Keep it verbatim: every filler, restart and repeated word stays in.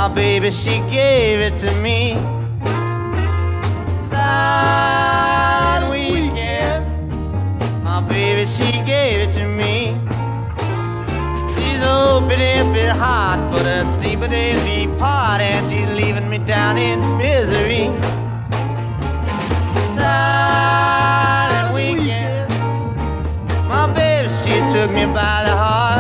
My baby, she gave it to me. Silent weekend. My baby, she gave it to me. She's open empty heart, but her sleeping days be part, and she's leaving me down in misery. Silent weekend. My baby, she took me by the heart.